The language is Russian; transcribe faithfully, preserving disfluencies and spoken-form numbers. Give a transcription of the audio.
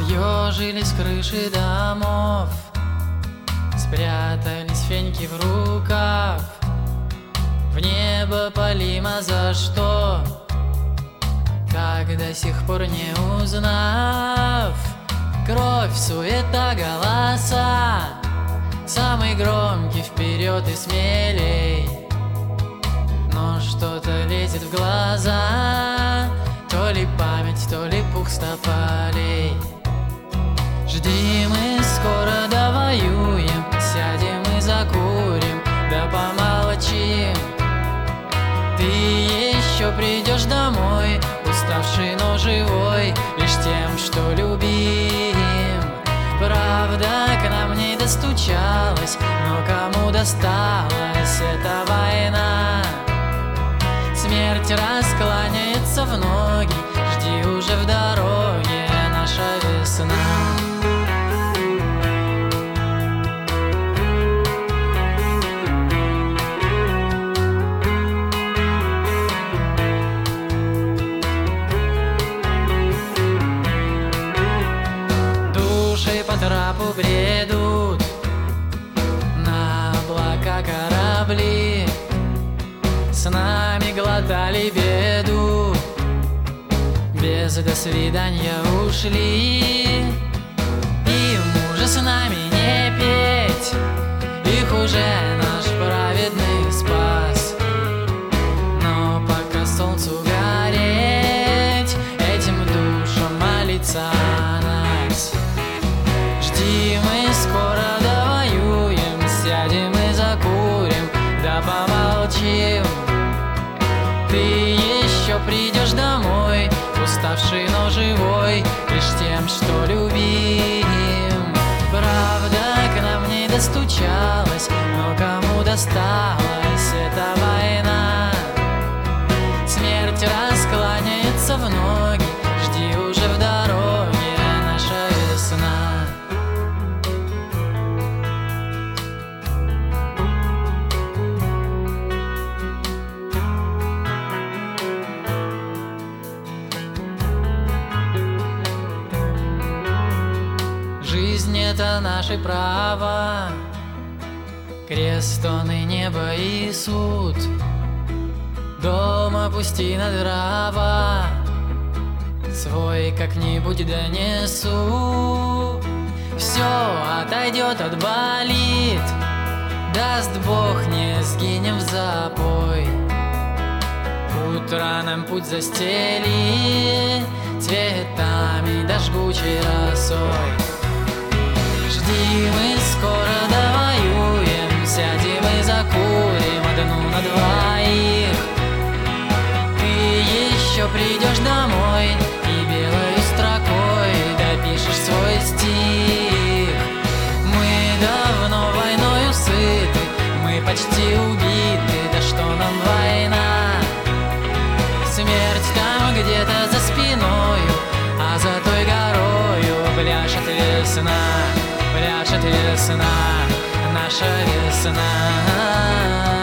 Съежились крыши домов, спрятались феньки в рукав. В небо полимо за что, как до сих пор не узнав. Кровь, суета, голоса, самый громкий вперед и смелей. Но что-то лезет в глаза, то ли память, то ли пух стополей. Жди, мы скоро довоюем, сядем и закурим, да помолчим. Ты еще придешь домой, уставший, но живой, лишь тем, что любим. Правда, к нам не достучалась, но кому досталась эта война? Смерть раскланяется в ноги, жди уже в дороге наша весна. Души по трапу бредут, на облака корабли. С нами глотали беду, без до свидания ушли. Им уже с нами не петь, их уже наш праведный спас. Но пока солнцу гореть, этим душам молиться нас. Жди, мы скоро довоюем, сядем и закурим, да помолчим. Ты еще придешь домой, уставший, но живой, лишь тем, что любим. Правда, к нам не достучалась, но кому досталась эта война? Смерть раскланяется в ноги, жди уже в дороге наша весна. Жизнь — это наше право, крест он и небо и суд. Дома пустина дрова, свой как-нибудь донесу. Все отойдет, отболит, даст Бог, не сгинем в запой. Утро нам путь застели цветами да жгучей росой. Жди, мы скоро довоюем, сядем и закурим одну на двоих. Ты еще придешь домой и белой строкой допишешь свой стих. Мы давно войною сыты, мы почти убиты, да что нам война? Смерть там где-то за спиною, а за той горою пляшет весна. Пляшет весна, наша весна.